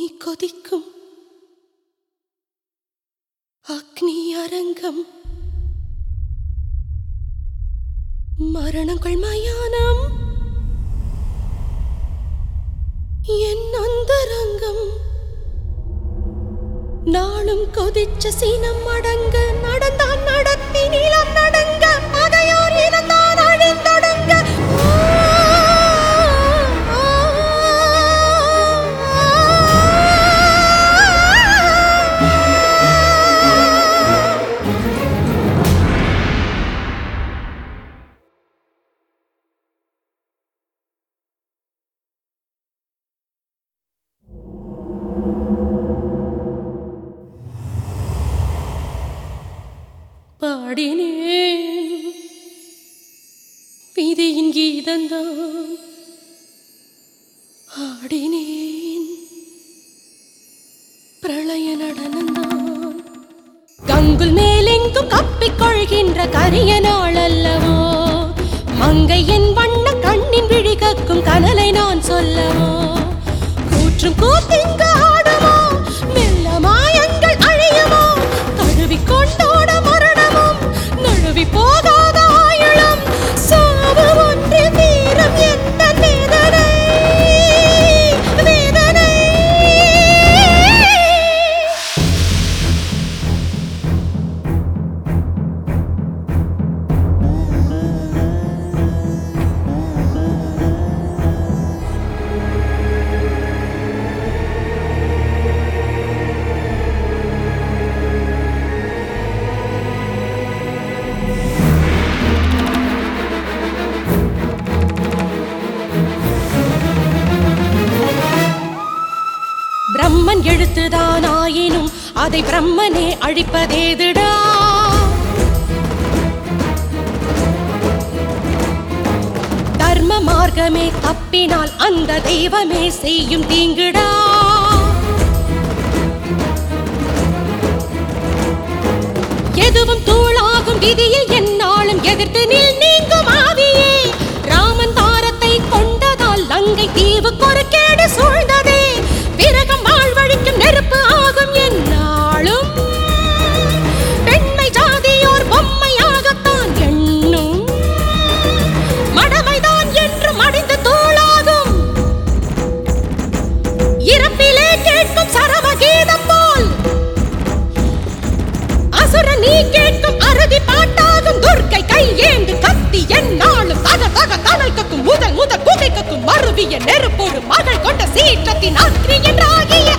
கொதிக்கும் அக்னி அரங்கம் மரணங்கள் மயானம் என் அந்தரங்கம் நாளும் கொதிச்ச சீனம் அடங்க நடந்தான் நடத்தி நீளம் நடங்க பகையோர் இனந்தான் அழிந்தொடுங்க பாடினேன் விதியின் கீதந்தான் ஆடினேன் பிரளய நடனந்தான் கங்குல் மேலெங்கும் கப்பிக்கொள்கின்ற கரிய நாள் அல்லவோ மங்கை என் வண்ண கண்ணின் விழி கக்கும் கனலை நான் சொல்லவோ கூற்றும் கூத்திங்க ஆடுமோ மெல்ல மாயங்கள் அழியுமோ தழுவிக்கொண்டோட நழுவி போகாத ஆயுளம் சாவு ஒன்று தீரம் எந்த வேதனை வேதனை பிரம்மன் எழுத்துதான் ஆயினும் அதை பிரம்மனே அழிப்பதேதுடா தர்ம மார்க்கமே தப்பினால் அந்த தெய்வமே செய்யும் தீங்குடா எதுவும் தூளாகும் விதியில் என்னாலும் எதிர்த்து நீங்கும் ஆவியே ராமன் தாரத்தை கொண்டதால் லங்கை தீவு கொறுக்கேடு சூழ்ந்ததே விரகம் வாழ்வழிக்கும் நெருப்பு ஆகும் என்னாலும் பெண்மை ஜாதியோர் பொம்மையாகத்தான் எண்ணும் மடமைதான் என்று மடிந்து தூளாகும் இறப்பிலே கேட்கும் சரவ கீதம் போல் அசுர நீ கேட்கும் அறுதி பாட்டாகும் துர்க்கை கை ஏந்து கத்தி என்னாலும் தக தக தனல் கக்கும் முதல் குகை கக்கும் மறுவிய நெருப்போடு மகள் கொண்ட சீற்றத்தின் அக்னி என்றாகிய